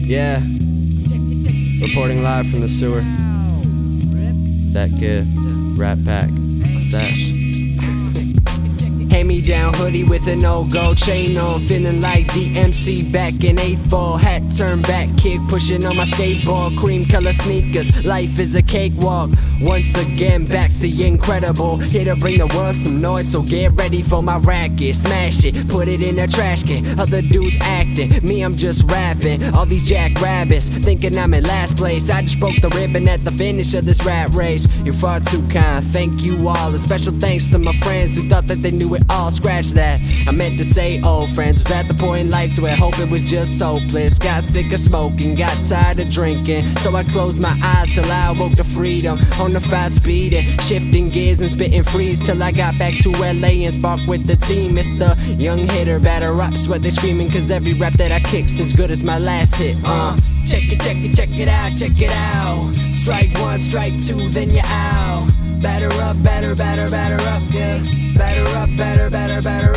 Yeah, reporting live from the sewer. That kid, Rat Pack, Sash. Hand-me-down hoodie with an old gold chain on, feeling like DMC back in 8-4. Hat turned back, kick pushing on my skateboard, cream color sneakers, life is a cakewalk. Once again back to the incredible, here to bring the world some noise, so get ready for my racket. Smash it, put it in a trash can, other dudes acting, me I'm just rapping. All these jackrabbits thinking I'm in last place, I just broke the ribbon at the finish of this rat race. You're far too kind, thank you all. A special thanks to my friends who thought that they knew it all. Scratch that, I meant to say old friends. Was at the point in life to where hope it was just hopeless. Got sick of smoking, got tired of drinking, so I closed my eyes till I awoke to freedom. On the 5 speed and shifting gears and spitting freeze till I got back to LA and sparked with the team. It's the young hitter, batter up's what they screaming, cause every rap that I kick's as good as my last hit. Check it, check it, check it out, check it out. Strike 1, strike 2, then you're out. Batter up, batter, batter, batter up, yeah. Batter up, batter, batter, batter